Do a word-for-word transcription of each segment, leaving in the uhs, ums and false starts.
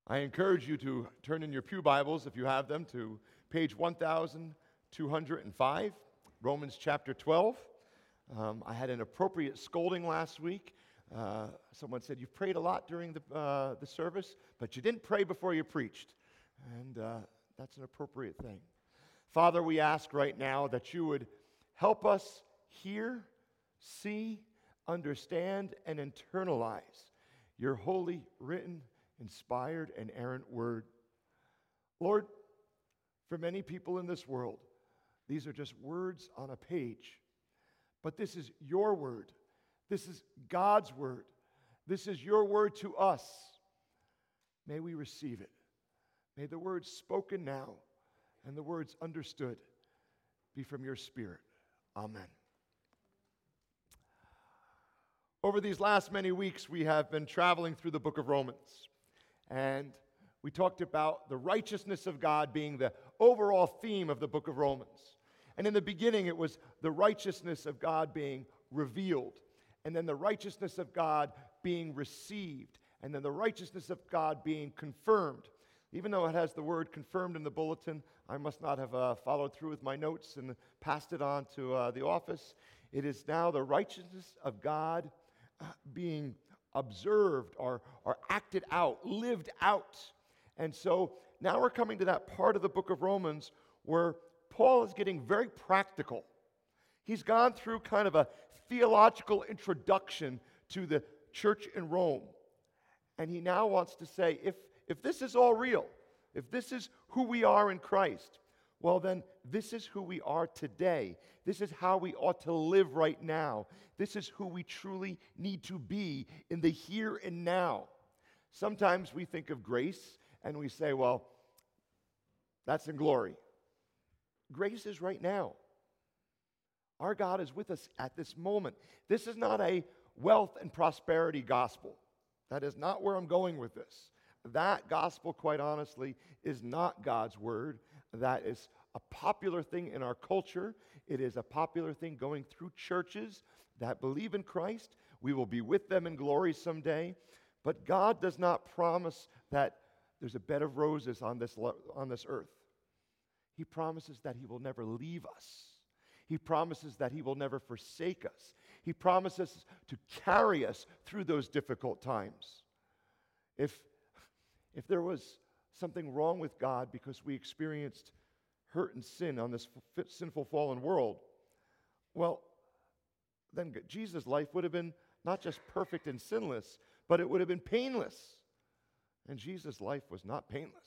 I encourage you to turn in your pew Bibles, if you have them, to page one thousand two hundred five, Romans chapter twelve. Um, I had an appropriate scolding last week. Uh, someone said, you prayed a lot during the, uh, the service, but you didn't pray before you preached. And uh, that's an appropriate thing. Father, we ask right now that you would help us hear, see, understand, and internalize your holy, written, inspired, and inerrant word. Lord, for many people in this world, these are just words on a page. But this is your word. This is God's word. This is your word to us. May we receive it. May the words spoken now and the words understood be from your Spirit. Amen. Over these last many weeks, we have been traveling through the book of Romans. And we talked about the righteousness of God being the overall theme of the book of Romans. And in the beginning, it was the righteousness of God being revealed. And then the righteousness of God being received. And then the righteousness of God being confirmed. Even though it has the word confirmed in the bulletin, I must not have uh, followed through with my notes and passed it on to uh, the office. It is now the righteousness of God uh, being observed or, or acted out, lived out. And so now we're coming to that part of the book of Romans where Paul is getting very practical. He's gone through kind of a theological introduction to the church in Rome. And he now wants to say, if, if this is all real, if this is who we are in Christ, well then this is who we are today. This is how we ought to live right now. This is who we truly need to be in the here and now. Sometimes we think of grace and we say, well, that's in glory. Grace is right now. Our God is with us at this moment. This is not a wealth and prosperity gospel. That is not where I'm going with this. That gospel, quite honestly, is not God's word. That is a popular thing in our culture. It is a popular thing going through churches that believe in Christ. We will be with them in glory someday. But God does not promise that there's a bed of roses on this, on this earth. He promises that he will never leave us. He promises that he will never forsake us. He promises to carry us through those difficult times. If, if there was something wrong with God because we experienced hurt and sin on this f- sinful fallen world, well, then Jesus' life would have been not just perfect and sinless, but it would have been painless. And Jesus' life was not painless.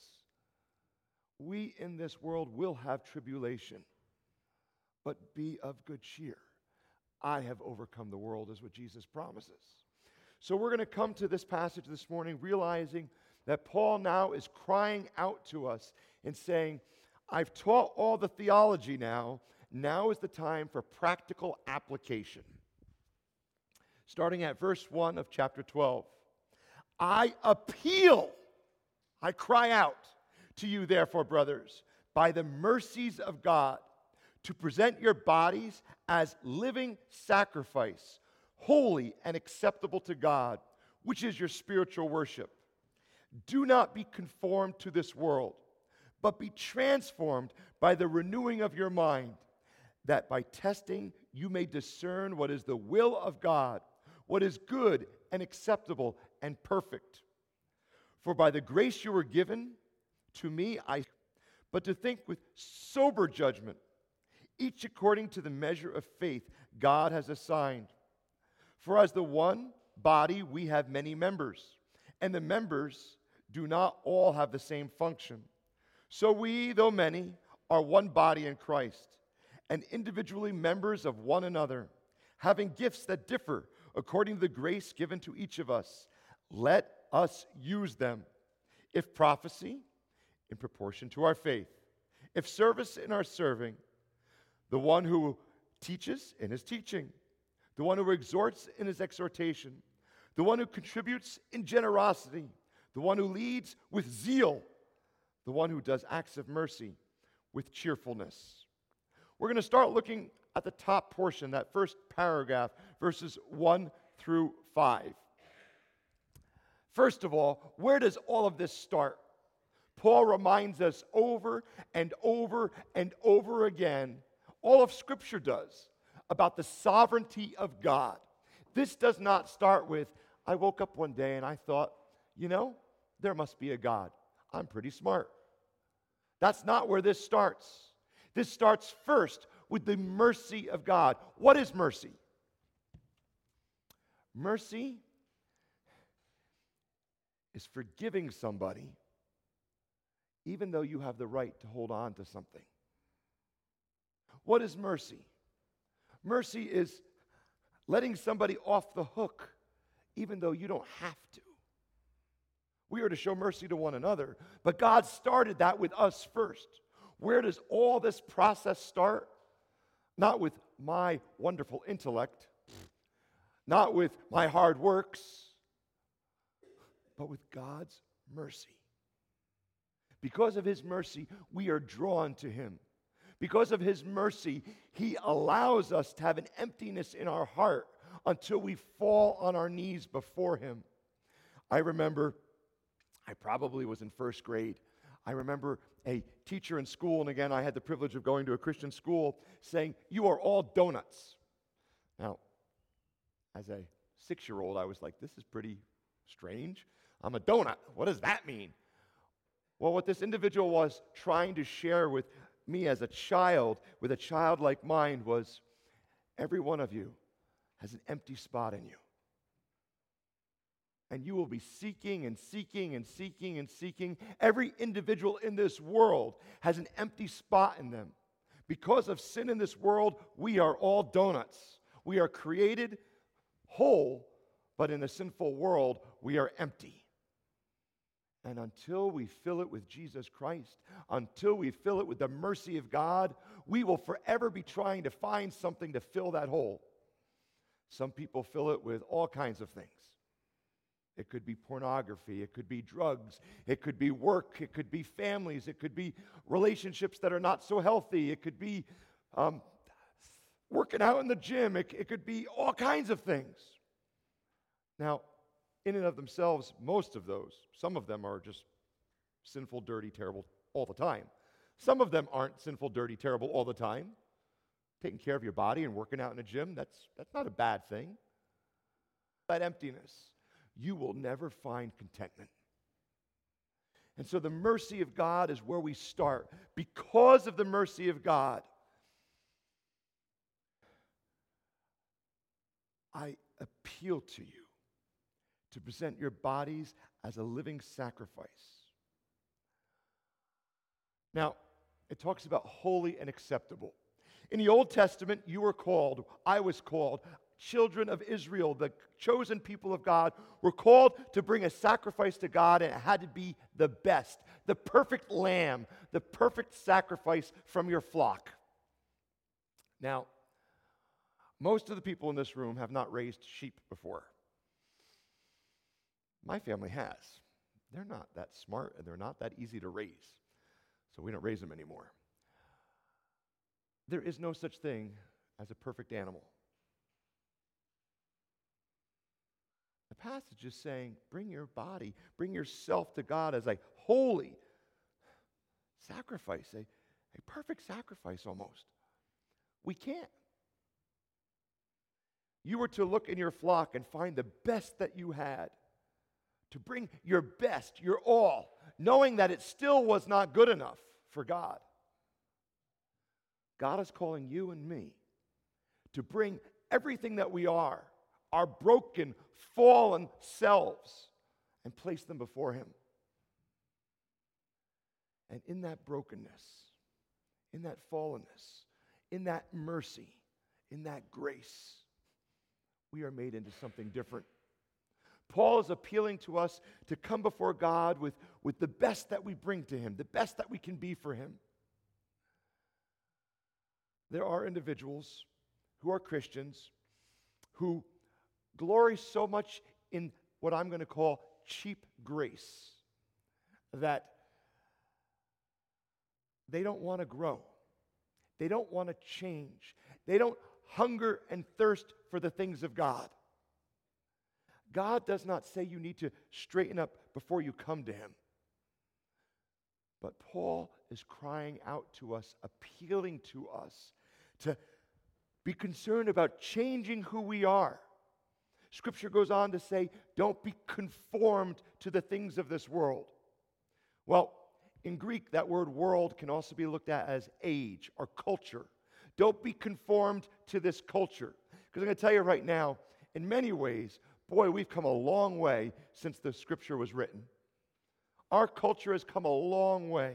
We in this world will have tribulation, but be of good cheer. I have overcome the world, is what Jesus promises. So we're going to come to this passage this morning realizing that Paul now is crying out to us and saying, I've taught all the theology now. Now is the time for practical application. Starting at verse one of chapter twelve. I appeal, I cry out to you, therefore, brothers, by the mercies of God, to present your bodies as living sacrifice, holy and acceptable to God, which is your spiritual worship. Do not be conformed to this world, but be transformed by the renewing of your mind, that by testing you may discern what is the will of God, what is good and acceptable and perfect. For by the grace you were given to me, I, but to think with sober judgment, each according to the measure of faith God has assigned. For as the one body we have many members, and the members do not all have the same function. So we, though many, are one body in Christ, and individually members of one another, having gifts that differ according to the grace given to each of us. Let us use them. If prophecy, in proportion to our faith. If service, in our serving. The one who teaches, in his teaching. The one who exhorts, in his exhortation. The one who contributes, in generosity. The one who leads, with zeal. The one who does acts of mercy, with cheerfulness. We're going to start looking at the top portion, that first paragraph, verses one through five. First of all, where does all of this start? Paul reminds us over and over and over again, all of Scripture does, about the sovereignty of God. This does not start with, I woke up one day and I thought, you know, there must be a God. I'm pretty smart. That's not where this starts. This starts first with the mercy of God. What is mercy? Mercy is forgiving somebody even though you have the right to hold on to something. What is mercy? Mercy is letting somebody off the hook even though you don't have to. We are to show mercy to one another, but God started that with us first. Where does all this process start? Not with my wonderful intellect, not with my hard works, but with God's mercy. Because of His mercy, we are drawn to Him. Because of His mercy, He allows us to have an emptiness in our heart until we fall on our knees before Him. I remember, I probably was in first grade. I remember a teacher in school, and again, I had the privilege of going to a Christian school, saying, "You are all donuts." Now, as a six-year-old, I was like, this is pretty strange. I'm a donut. What does that mean? Well, what this individual was trying to share with me as a child, with a childlike mind, was every one of you has an empty spot in you. And you will be seeking and seeking and seeking and seeking. Every individual in this world has an empty spot in them. Because of sin in this world, we are all donuts. We are created whole, but in a sinful world, we are empty. And until we fill it with Jesus Christ, until we fill it with the mercy of God, we will forever be trying to find something to fill that hole. Some people fill it with all kinds of things. It could be pornography, it could be drugs, it could be work, it could be families, it could be relationships that are not so healthy, it could be um, working out in the gym, it, it could be all kinds of things. Now, in and of themselves, most of those, some of them are just sinful, dirty, terrible all the time. Some of them aren't sinful, dirty, terrible all the time. Taking care of your body and working out in a gym, that's, that's not a bad thing. That emptiness, you will never find contentment. And so the mercy of God is where we start. Because of the mercy of God, I appeal to you to present your bodies as a living sacrifice. Now, it talks about holy and acceptable. In the Old Testament, you were called, I was called, children of Israel, the chosen people of God, were called to bring a sacrifice to God, and it had to be the best, the perfect lamb, the perfect sacrifice from your flock. Now, most of the people in this room have not raised sheep before. My family has. They're not that smart, and they're not that easy to raise, so we don't raise them anymore. There is no such thing as a perfect animal. The passage is saying, bring your body, bring yourself to God as a holy sacrifice, a, a perfect sacrifice almost. We can't. You were to look in your flock and find the best that you had, to bring your best, your all, knowing that it still was not good enough for God. God is calling you and me to bring everything that we are, our broken, fallen selves, and place them before Him. And in that brokenness, in that fallenness, in that mercy, in that grace, we are made into something different. Paul is appealing to us to come before God with, with the best that we bring to Him, the best that we can be for Him. There are individuals who are Christians who glory so much in what I'm going to call cheap grace that they don't want to grow. They don't want to change. They don't hunger and thirst for the things of God. God does not say you need to straighten up before you come to him. But Paul is crying out to us, appealing to us to be concerned about changing who we are. Scripture goes on to say, don't be conformed to the things of this world. Well, in Greek, that word world can also be looked at as age or culture. Don't be conformed to this culture. Because I'm going to tell you right now, in many ways, boy, we've come a long way since the Scripture was written. Our culture has come a long way.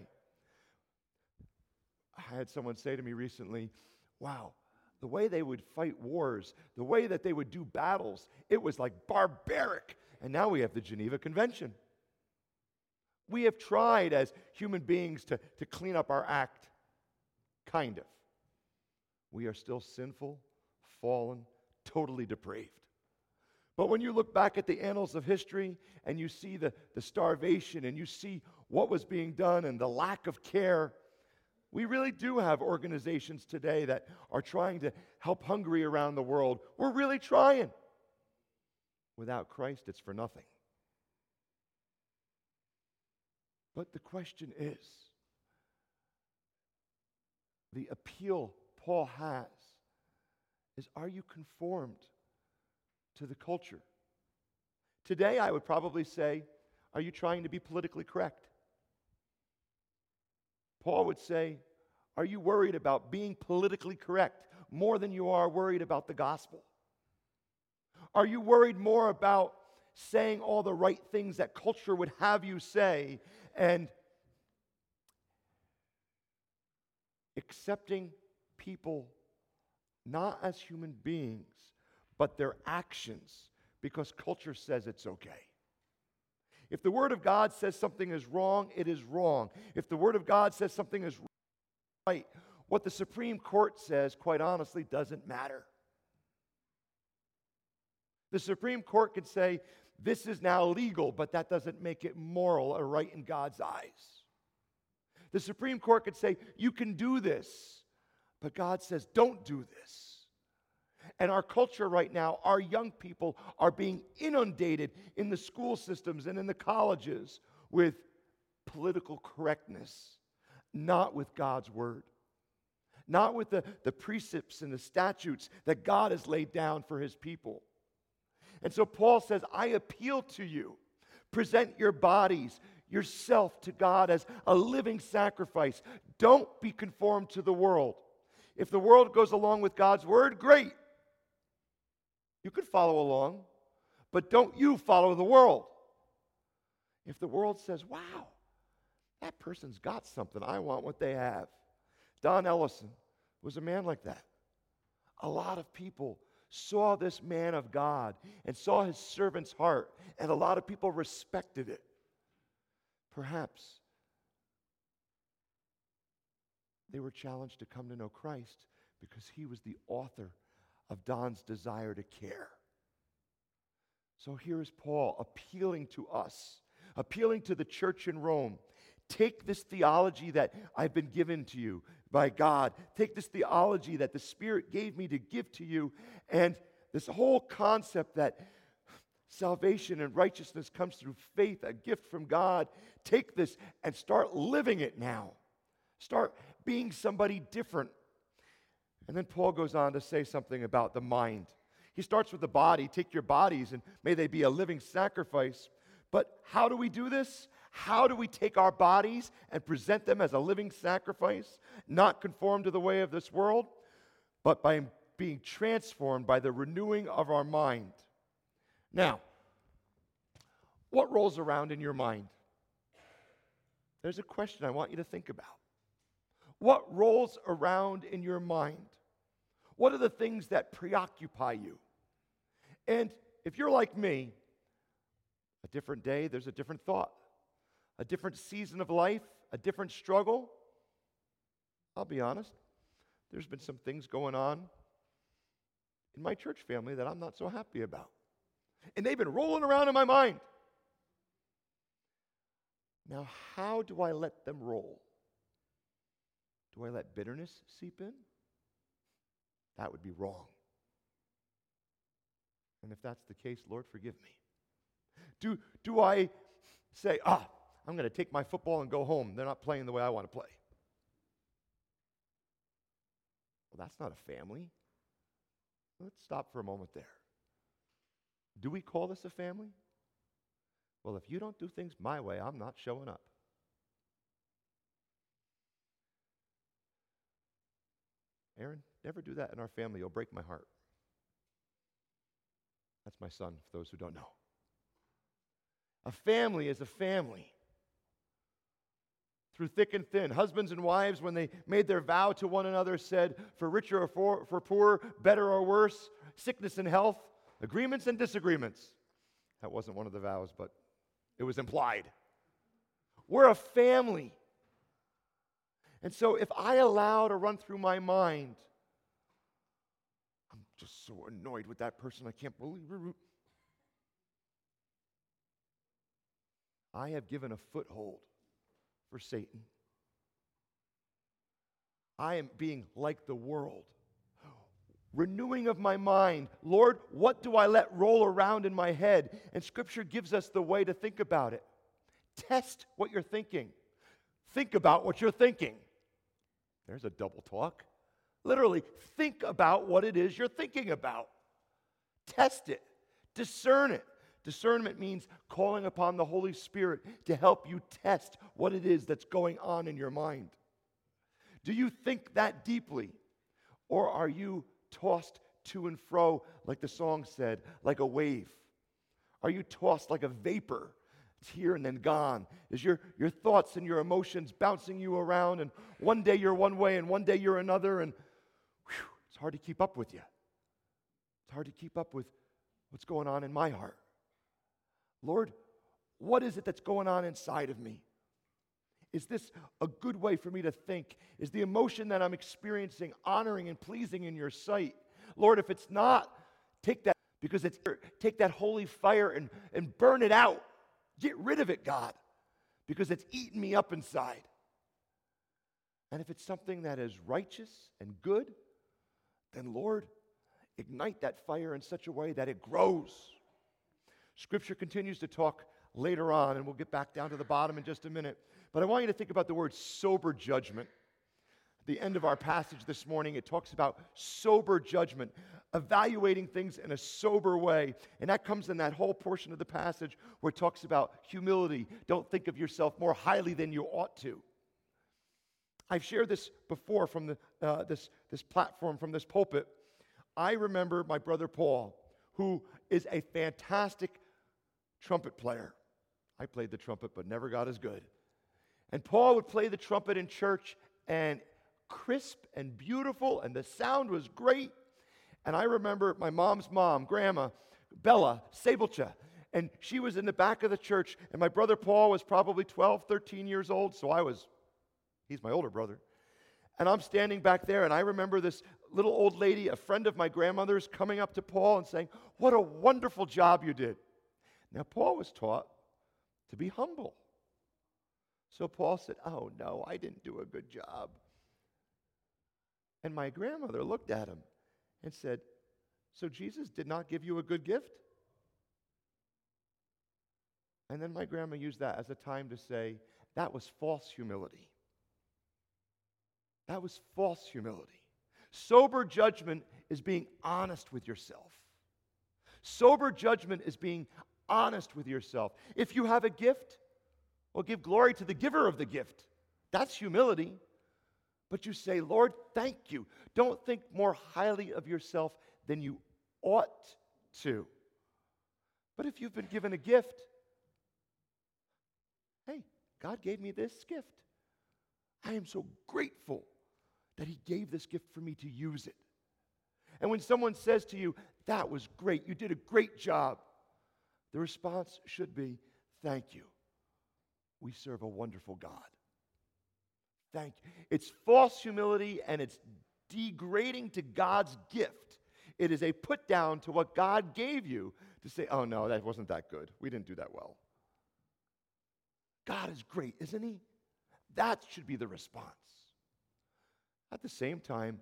I had someone say to me recently, wow, the way they would fight wars, the way that they would do battles, it was like barbaric. And now we have the Geneva Convention. We have tried as human beings to, to clean up our act, kind of. We are still sinful, fallen, totally depraved. But when you look back at the annals of history and you see the, the starvation and you see what was being done and the lack of care, we really do have organizations today that are trying to help Hungary around the world. We're really trying. Without Christ, it's for nothing. But the question is, the appeal Paul has is, are you conformed to the culture? Today, I would probably say, are you trying to be politically correct? Paul would say, are you worried about being politically correct more than you are worried about the gospel? Are you worried more about saying all the right things that culture would have you say and accepting people not as human beings, but their actions, because culture says it's okay? If the Word of God says something is wrong, it is wrong. If the Word of God says something is right, what the Supreme Court says, quite honestly, doesn't matter. The Supreme Court could say, this is now legal, but that doesn't make it moral or right in God's eyes. The Supreme Court could say, you can do this, but God says, don't do this. And our culture right now, our young people are being inundated in the school systems and in the colleges with political correctness, not with God's word, not with the, the precepts and the statutes that God has laid down for his people. And so Paul says, I appeal to you, present your bodies, yourself to God as a living sacrifice. Don't be conformed to the world. If the world goes along with God's word, great. You could follow along, but don't you follow the world. If the world says, wow, that person's got something, I want what they have. Don Ellison was a man like that. A lot of people saw this man of God and saw his servant's heart, and a lot of people respected it. Perhaps they were challenged to come to know Christ because he was the author of Don's desire to care. So here is Paul appealing to us, appealing to the church in Rome. Take this theology that I've been given to you by God. Take this theology that the Spirit gave me to give to you, and this whole concept that salvation and righteousness comes through faith, a gift from God. Take this and start living it now. Start being somebody different. And then Paul goes on to say something about the mind. He starts with the body. Take your bodies and may they be a living sacrifice. But how do we do this? How do we take our bodies and present them as a living sacrifice, not conform to the way of this world, but by being transformed by the renewing of our mind? Now, what rolls around in your mind? There's a question I want you to think about. What rolls around in your mind? What are the things that preoccupy you? And if you're like me, a different day, there's a different thought. A different season of life, a different struggle. I'll be honest, there's been some things going on in my church family that I'm not so happy about. And they've been rolling around in my mind. Now, how do I let them roll? Do I let bitterness seep in? That would be wrong. And if that's the case, Lord, forgive me. Do, do I say, ah, I'm going to take my football and go home. They're not playing the way I want to play. Well, that's not a family. Let's stop for a moment there. Do we call this a family? Well, if you don't do things my way, I'm not showing up. Aaron, never do that in our family. You'll break my heart. That's my son, for those who don't know. A family is a family. Through thick and thin, husbands and wives, when they made their vow to one another, said, for richer or for, for poor, better or worse, sickness and health, agreements and disagreements. That wasn't one of the vows, but it was implied. We're a family. And so if I allow to run through my mind, I'm just so annoyed with that person, I can't believe it. I have given a foothold for Satan. I am being like the world. Renewing of my mind. Lord, what do I let roll around in my head? And Scripture gives us the way to think about it. Test what you're thinking. Think about what you're thinking. There's a double talk. Literally, think about what it is you're thinking about. Test it. Discern it. Discernment means calling upon the Holy Spirit to help you test what it is that's going on in your mind. Do you think that deeply? Or are you tossed to and fro, like the song said, like a wave? Are you tossed like a vapor? It's here and then gone. Is your, your thoughts and your emotions bouncing you around, and one day you're one way and one day you're another, and whew, it's hard to keep up with you. It's hard to keep up with what's going on in my heart. Lord, what is it that's going on inside of me? Is this a good way for me to think? Is the emotion that I'm experiencing honoring and pleasing in your sight? Lord, if it's not, take that, because it's take that holy fire and, and burn it out. Get rid of it, God, because it's eating me up inside. And if it's something that is righteous and good, then Lord, ignite that fire in such a way that it grows. Scripture continues to talk later on, and we'll get back down to the bottom in just a minute. But I want you to think about the word sober judgment. At the end of our passage this morning, it talks about sober judgment, evaluating things in a sober way. And that comes in that whole portion of the passage where it talks about humility. Don't think of yourself more highly than you ought to. I've shared this before from the, uh, this, this platform, from this pulpit. I remember my brother Paul, who is a fantastic trumpet player. I played the trumpet, but never got as good. And Paul would play the trumpet in church, and crisp and beautiful, and the sound was great. And I remember my mom's mom, Grandma, Bella Sablecha, and she was in the back of the church, and my brother Paul was probably twelve, thirteen years old, so I was, he's my older brother. And I'm standing back there, and I remember this little old lady, a friend of my grandmother's, coming up to Paul and saying, "What a wonderful job you did." Now, Paul was taught to be humble. So Paul said, "Oh, no, I didn't do a good job." And my grandmother looked at him and said, "So Jesus did not give you a good gift?" And then my grandma used that as a time to say, that was false humility. That was false humility. Sober judgment is being honest with yourself. Sober judgment is being honest with yourself. If you have a gift, well, give glory to the giver of the gift. That's humility. But you say, "Lord, thank you." Don't think more highly of yourself than you ought to. But if you've been given a gift, hey, God gave me this gift. I am so grateful that He gave this gift for me to use it. And when someone says to you, "That was great, you did a great job," the response should be, "Thank you. We serve a wonderful God." Thank you. It's false humility, and it's degrading to God's gift. It is a put down to what God gave you to say, "Oh no, that wasn't that good. We didn't do that well." God is great, isn't He? That should be the response. At the same time,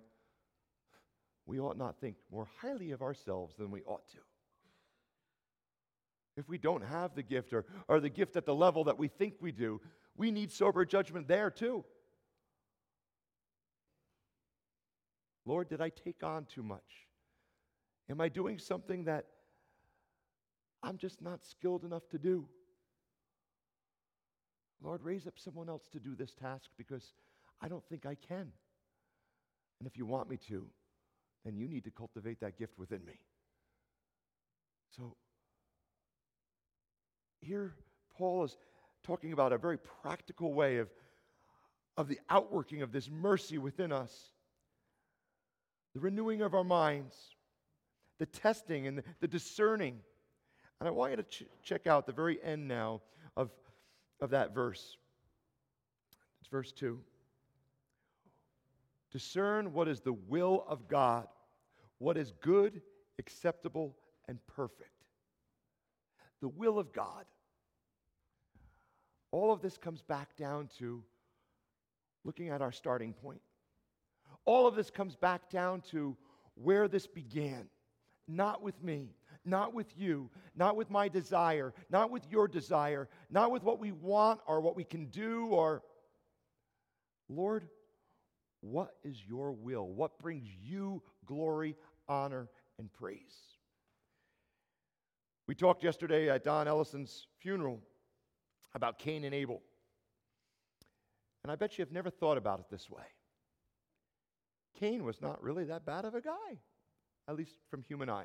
we ought not think more highly of ourselves than we ought to. If we don't have the gift or, or the gift at the level that we think we do, we need sober judgment there too. Lord, did I take on too much? Am I doing something that I'm just not skilled enough to do? Lord, raise up someone else to do this task because I don't think I can. And if you want me to, then you need to cultivate that gift within me. So, here Paul is talking about a very practical way of, of the outworking of this mercy within us, the renewing of our minds, the testing and the, the discerning. And I want you to ch- check out the very end now of, of that verse. It's verse two. Discern what is the will of God, what is good, acceptable, and perfect. The will of God. All of this comes back down to looking at our starting point. All of this comes back down to where this began. Not with me, not with you, not with my desire, not with your desire, not with what we want or what we can do or, Lord, what is your will? What brings you glory, honor, and praise? We talked yesterday at Don Ellison's funeral about Cain and Abel. And I bet you have never thought about it this way. Cain was not really that bad of a guy, at least from human eyes.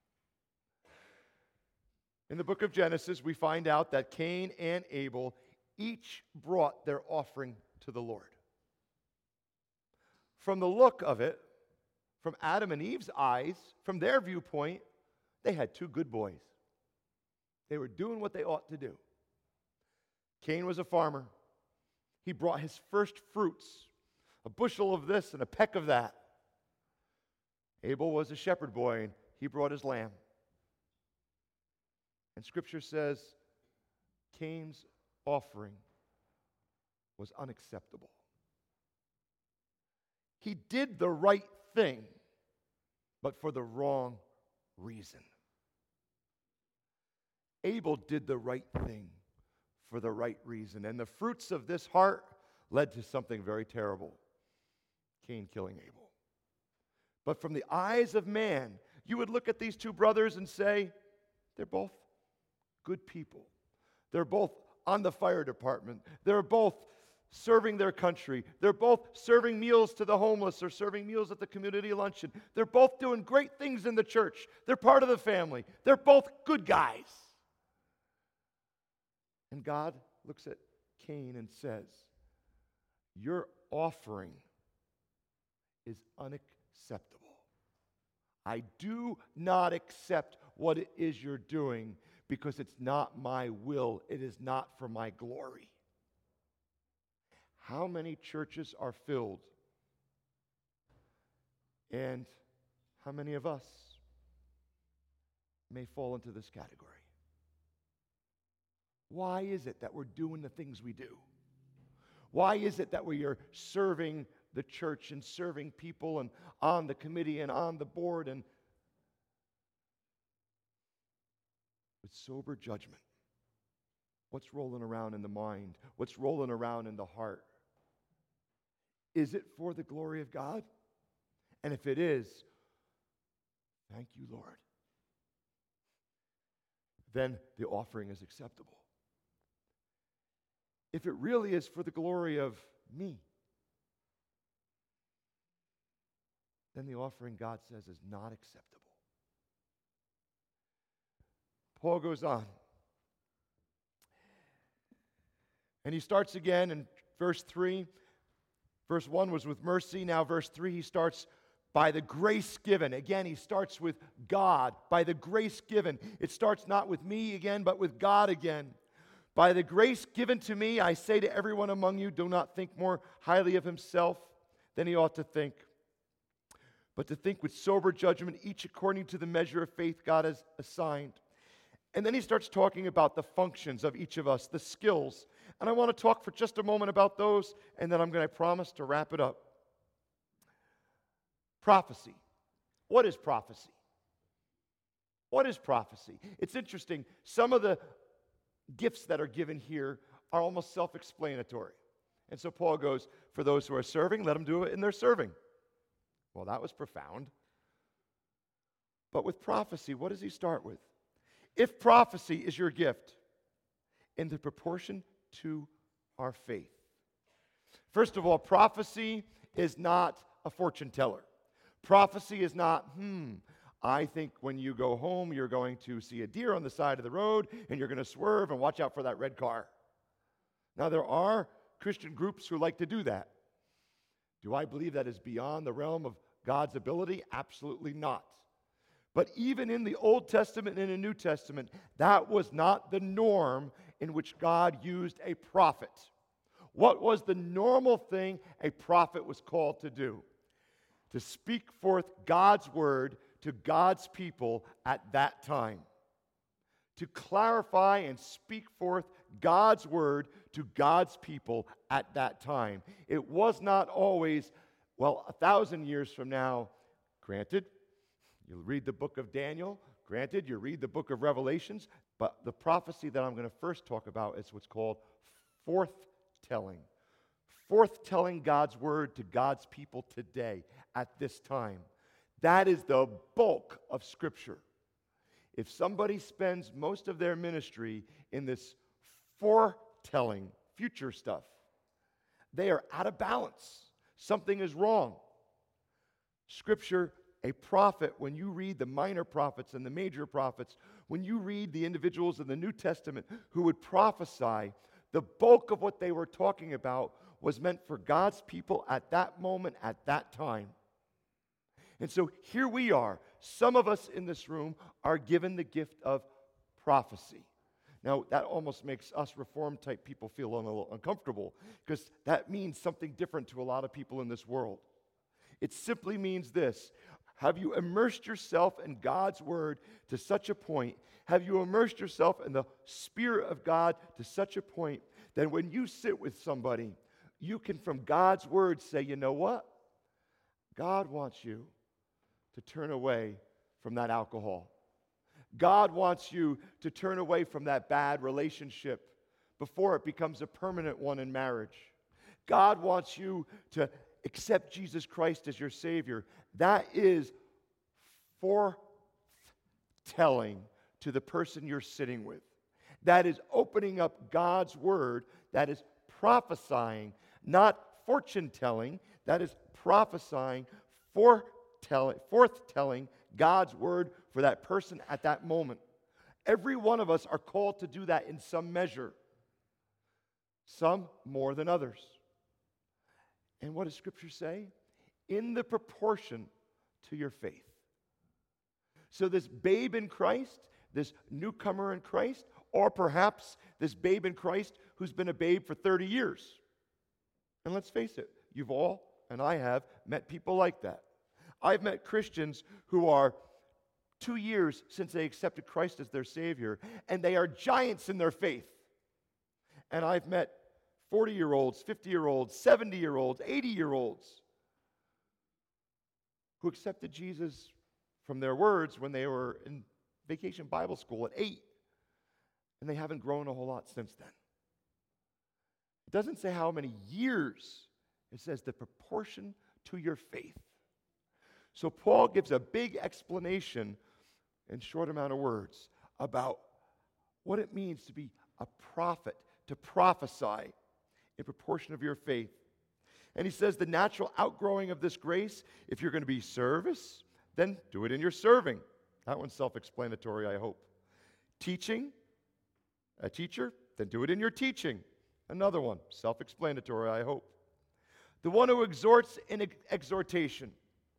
In the book of Genesis, we find out that Cain and Abel each brought their offering to the Lord. From the look of it, from Adam and Eve's eyes, from their viewpoint, they had two good boys. They were doing what they ought to do. Cain was a farmer. He brought his first fruits, a bushel of this and a peck of that. Abel was a shepherd boy, and he brought his lamb. And Scripture says Cain's offering was unacceptable. He did the right thing, but for the wrong reason. Abel did the right thing for the right reason. And the fruits of this heart led to something very terrible. Cain killing Abel. But from the eyes of man, you would look at these two brothers and say, they're both good people. They're both on the fire department. They're both serving their country. They're both serving meals to the homeless or serving meals at the community luncheon. They're both doing great things in the church. They're part of the family. They're both good guys. And God looks at Cain and says, your offering is unacceptable. I do not accept what it is you're doing because it's not my will. It is not for my glory. How many churches are filled? And how many of us may fall into this category? Why is it that we're doing the things we do? Why is it that we are serving the church and serving people and on the committee and on the board and with sober judgment? What's rolling around in the mind? What's rolling around in the heart? Is it for the glory of God? And if it is, thank you, Lord. Then the offering is acceptable. If it really is for the glory of me, then the offering, God says, is not acceptable. Paul goes on. And he starts again in verse three. Verse one was with mercy. Now verse three, he starts by the grace given. Again, he starts with God, by the grace given. It starts not with me again, but with God again. By the grace given to me, I say to everyone among you, do not think more highly of himself than he ought to think, but to think with sober judgment, each according to the measure of faith God has assigned. And then he starts talking about the functions of each of us, the skills. And I want to talk for just a moment about those, and then I'm going to promise to wrap it up. Prophecy. What is prophecy? What is prophecy? It's interesting. Some of the gifts that are given here are almost self-explanatory. And so Paul goes, for those who are serving, let them do it in their serving. Well, that was profound. But with prophecy, what does he start with? If prophecy is your gift, in the proportion to our faith. First of all, prophecy is not a fortune teller. Prophecy is not, hmm, I think when you go home, you're going to see a deer on the side of the road, and you're going to swerve and watch out for that red car. Now, there are Christian groups who like to do that. Do I believe that is beyond the realm of God's ability? Absolutely not. But even in the Old Testament and in the New Testament, that was not the norm in which God used a prophet. What was the normal thing a prophet was called to do? To speak forth God's word to God's people at that time. To clarify and speak forth God's word to God's people at that time. It was not always, well, a thousand years from now, granted, you read the book of Daniel, granted, you read the book of Revelations, but the prophecy that I'm going to first talk about is what's called forthtelling. Forthtelling God's word to God's people today at this time. That is the bulk of Scripture. If somebody spends most of their ministry in this foretelling, future stuff, they are out of balance. Something is wrong. Scripture, a prophet, when you read the minor prophets and the major prophets, when you read the individuals in the New Testament who would prophesy, the bulk of what they were talking about was meant for God's people at that moment, at that time. And so here we are. Some of us in this room are given the gift of prophecy. Now, that almost makes us Reformed type people feel a little uncomfortable because that means something different to a lot of people in this world. It simply means this. Have you immersed yourself in God's word to such a point? Have you immersed yourself in the Spirit of God to such a point that when you sit with somebody, you can from God's word say, you know what? God wants you to turn away from that alcohol. God wants you to turn away from that bad relationship before it becomes a permanent one in marriage. God wants you to accept Jesus Christ as your Savior. That is foretelling to the person you're sitting with. That is opening up God's word. That is prophesying, not fortune telling. That is prophesying, foretelling, forthtelling God's word for that person at that moment. Every one of us are called to do that in some measure. Some more than others. And what does Scripture say? In the proportion to your faith. So this babe in Christ, this newcomer in Christ, or perhaps this babe in Christ who's been a babe for thirty years. And let's face it, you've all, and I have, met people like that. I've met Christians who are two years since they accepted Christ as their Savior, and they are giants in their faith. And I've met forty-year-olds, fifty-year-olds, seventy-year-olds, eighty-year-olds who accepted Jesus from their words when they were in vacation Bible school at eight, and they haven't grown a whole lot since then. It doesn't say how many years. It says the proportion to your faith. So Paul gives a big explanation in short amount of words about what it means to be a prophet, to prophesy in proportion of your faith. And he says the natural outgrowing of this grace, if you're going to be service, then do it in your serving. That one's self-explanatory, I hope. Teaching, a teacher, then do it in your teaching. Another one, self-explanatory, I hope. The one who exhorts in ex- exhortation.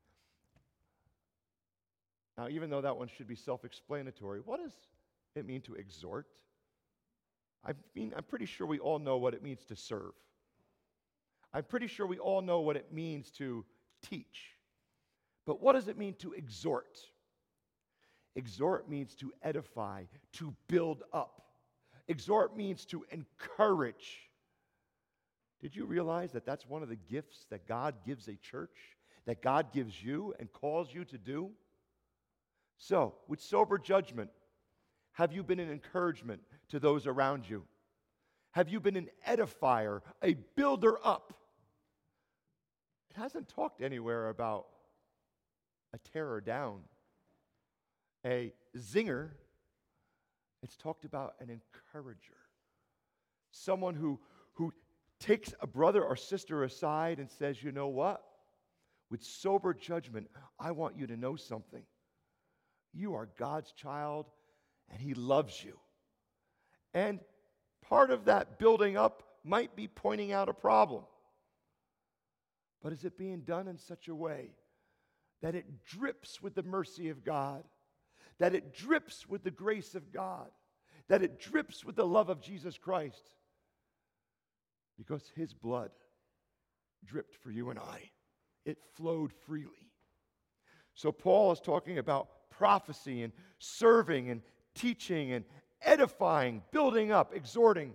Now, even though that one should be self-explanatory, what does it mean to exhort? I mean, I'm pretty sure we all know what it means to serve. I'm pretty sure we all know what it means to teach. But what does it mean to exhort? Exhort means to edify, to build up. Exhort means to encourage. Did you realize that that's one of the gifts that God gives a church, that God gives you and calls you to do? So, with sober judgment, have you been an encouragement to those around you? Have you been an edifier, a builder up? It hasn't talked anywhere about a tearer down, a zinger. It's talked about an encourager, someone who, who takes a brother or sister aside and says, you know what? With sober judgment, I want you to know something. You are God's child, and He loves you. And part of that building up might be pointing out a problem. But is it being done in such a way that it drips with the mercy of God, that it drips with the grace of God, that it drips with the love of Jesus Christ? Because His blood dripped for you and I. It flowed freely. So Paul is talking about prophecy and serving and teaching and edifying, building up, exhorting.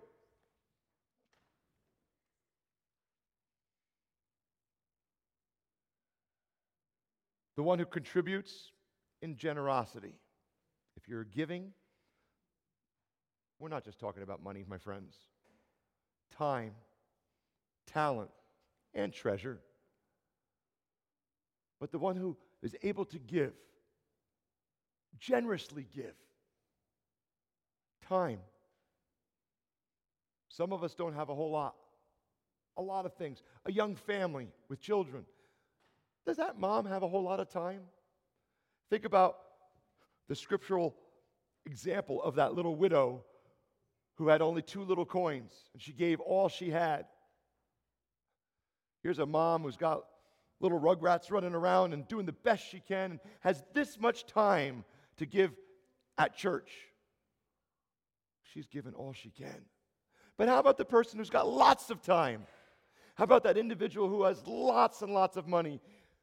The one who contributes in generosity. If you're giving, we're not just talking about money, my friends. Time, talent, and treasure. But the one who is able to give, generously give. Time. Some of us don't have a whole lot. A lot of things. A young family with children. Does that mom have a whole lot of time? Think about the scriptural example of that little widow who had only two little coins, and she gave all she had. Here's a mom who's got little rugrats running around and doing the best she can and has this much time to give at church. She's given all she can. But how about the person who's got lots of time? How about that individual who has lots and lots of money?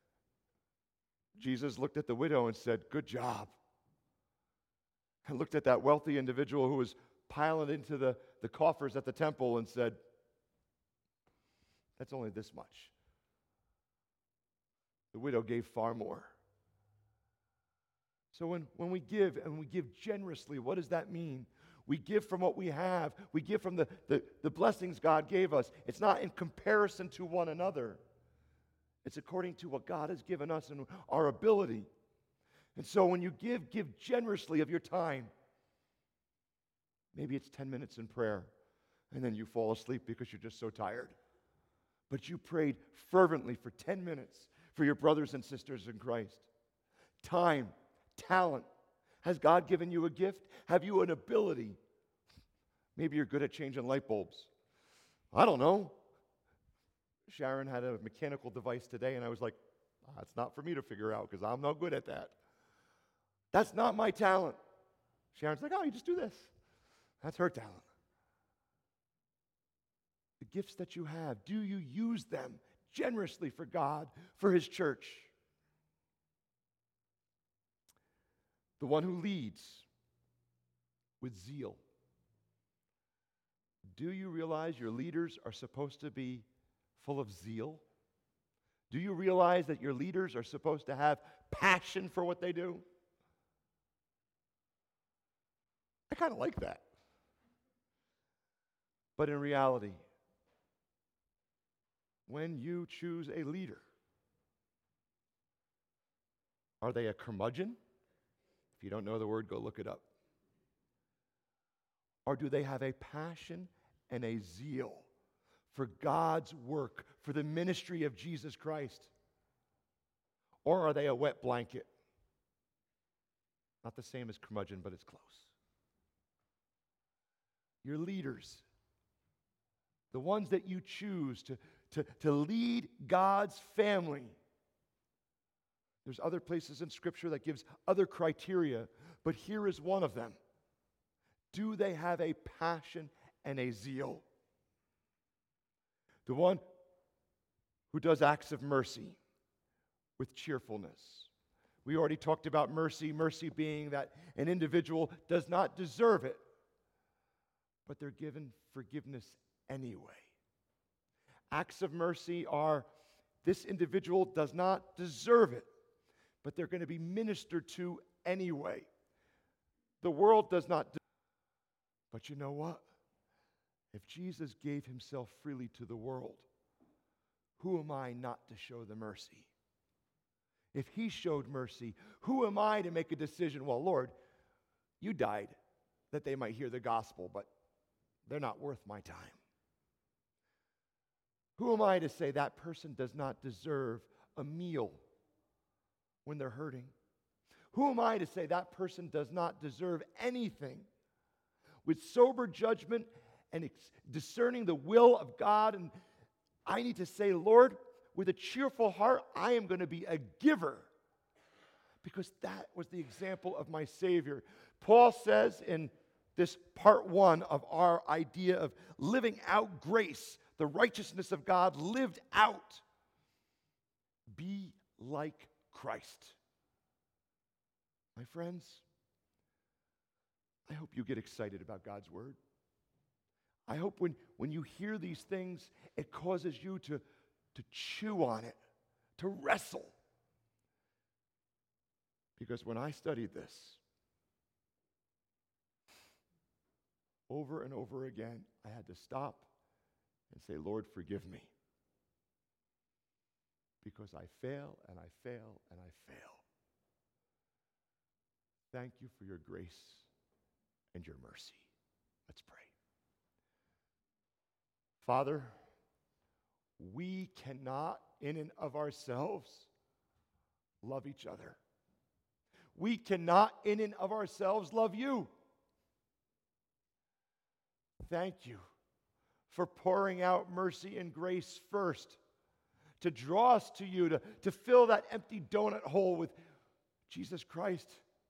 Jesus looked at the widow and said, good job. And looked at that wealthy individual who was piling into the, the coffers at the temple and said, that's only this much. The widow gave far more. So when, when we give, and we give generously, what does that mean? We give from what we have. We give from the, the, the blessings God gave us. It's not in comparison to one another. It's according to what God has given us and our ability. And so when you give, give generously of your time. Maybe it's ten minutes in prayer, and then you fall asleep because you're just so tired. But you prayed fervently for ten minutes for your brothers and sisters in Christ. Time, talent. Has God given you a gift? Have you an ability? Maybe you're good at changing light bulbs. I don't know. Sharon had a mechanical device today, and I was like, that's not for me to figure out because I'm not good at that. That's not my talent. Sharon's like, oh, you just do this. That's her talent. The gifts that you have, do you use them generously for God, for His church? The one who leads with zeal. Do you realize your leaders are supposed to be full of zeal? Do you realize that your leaders are supposed to have passion for what they do? I kind of like that. But in reality, when you choose a leader, are they a curmudgeon? If you don't know the word, go look it up. Or do they have a passion and a zeal for God's work, for the ministry of Jesus Christ? Or are they a wet blanket? Not the same as curmudgeon, but it's close. Your leaders, the ones that you choose to, to, to lead God's family. There's other places in Scripture that gives other criteria, but here is one of them. Do they have a passion and a zeal? The one who does acts of mercy with cheerfulness. We already talked about mercy, mercy being that an individual does not deserve it, but they're given forgiveness anyway. Acts of mercy are, this individual does not deserve it, but they're going to be ministered to anyway. The world does not. Do- but you know what? If Jesus gave himself freely to the world, who am I not to show the mercy? If he showed mercy, who am I to make a decision? Well, Lord, you died that they might hear the gospel, but they're not worth my time. Who am I to say that person does not deserve a meal when they're hurting? Who am I to say that person does not deserve anything? With sober judgment and ex- discerning the will of God, and I need to say, Lord, with a cheerful heart, I am going to be a giver, because that was the example of my Savior. Paul says in this part one of our idea of living out grace, the righteousness of God lived out, be like Christ. My friends, I hope you get excited about God's word. I hope when, when you hear these things, it causes you to, to chew on it, to wrestle. Because when I studied this, over and over again, I had to stop and say, Lord, forgive me. Because I fail and I fail and I fail. Thank you for your grace and your mercy. Let's pray. Father, we cannot in and of ourselves love each other. We cannot in and of ourselves love you. Thank you for pouring out mercy and grace first, to draw us to you, to, to fill that empty donut hole with Jesus Christ,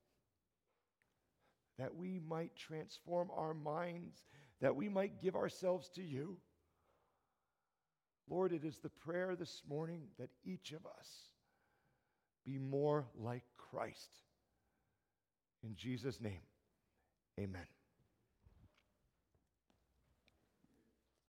that we might transform our minds, that we might give ourselves to you. Lord, it is the prayer this morning that each of us be more like Christ. In Jesus' name, amen.